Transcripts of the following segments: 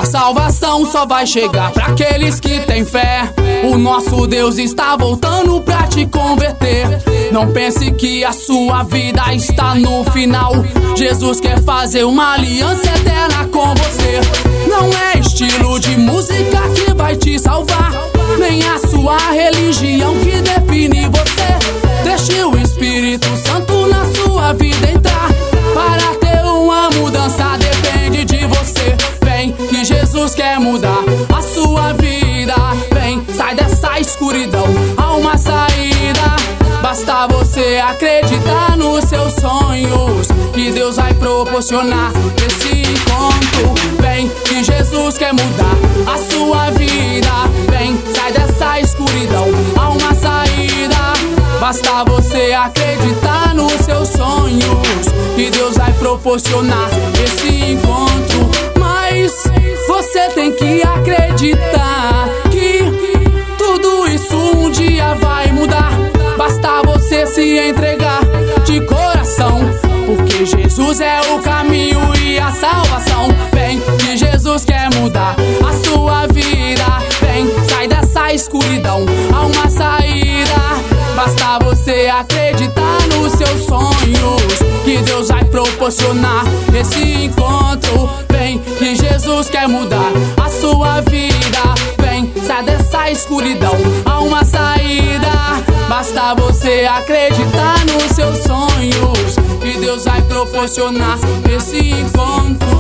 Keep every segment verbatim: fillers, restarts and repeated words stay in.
salvação só vai chegar pra aqueles que têm fé. O nosso Deus está voltando pra te converter. Não pense que a sua vida está no final. Jesus quer fazer uma aliança eterna com você. Não é estilo de música que vai te salvar, nem a sua religião que define você. Deixe o Espírito Santo na sua vida entrar. Para ter uma mudança depende de você. Vem que Jesus quer mudar a sua vida. Vem, sai dessa escuridão, há uma saída. Basta você acreditar nos seus sonhos, que Deus vai proporcionar esse encontro. Vem que Jesus quer mudar a sua vida. Vem, sai dessa escuridão, há uma saída. Basta você acreditar nos seus sonhos, que Deus vai proporcionar esse encontro. Mas você tem que acreditar que tudo isso um dia vai mudar. Basta você se entregar de coração, porque Jesus é o caminho e a salvação. Vem que Jesus quer mudar a sua vida. Vem, sai dessa escuridão, há uma saída. Basta você acreditar nos seus sonhos, que Deus vai proporcionar esse encontro. Vem que Jesus quer mudar a sua vida. Vem, sai dessa escuridão, há uma saída. Basta você acreditar nos seus sonhos, que Deus vai proporcionar esse encontro.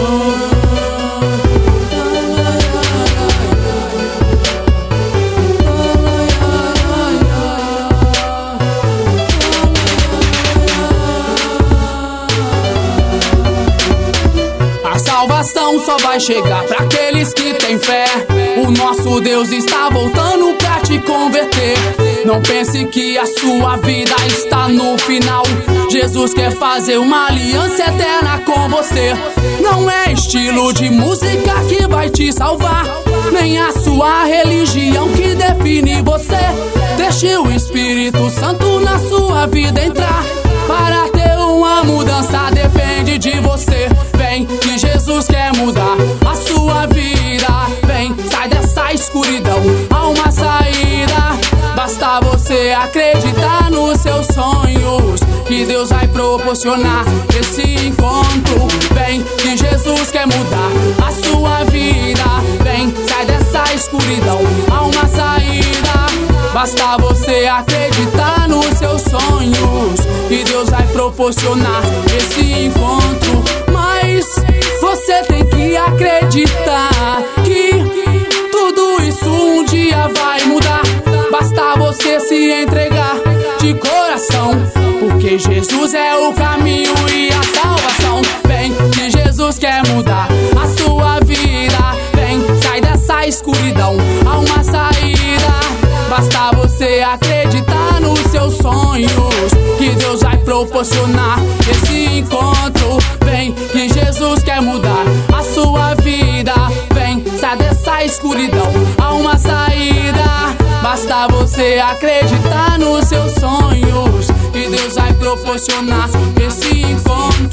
A salvação só vai chegar pra aqueles que têm fé. O nosso Deus está voltando pra te converter. Não pense que a sua vida está no final. Jesus quer fazer uma aliança eterna com você. Não é estilo de música que vai te salvar, nem a sua religião que define você. Deixe o Espírito Santo na sua vida entrar. Para ter uma mudança depende de você. Vem que Jesus quer mudar a sua vida. Vem, sai dessa escuridão, há uma saída. Basta você acreditar nos seus sonhos, que Deus vai proporcionar esse encontro. Vem que Jesus quer mudar a sua vida. Vem, sai dessa escuridão, há uma saída. Basta você acreditar nos seus sonhos, que Deus vai proporcionar esse encontro. Mas você tem que acreditar que tudo isso um dia vai mudar. Basta você se entregar de coração, porque Jesus é o caminho e a salvação. Vem que Jesus quer mudar a sua vida. Vem, sai dessa escuridão, há uma saída. Basta você acreditar nos seus sonhos, que Deus vai proporcionar esse encontro. Vem que Jesus quer mudar a sua vida. Vem, sai dessa escuridão, há uma saída. Basta você acreditar nos seus sonhos, que Deus vai proporcionar esse encontro.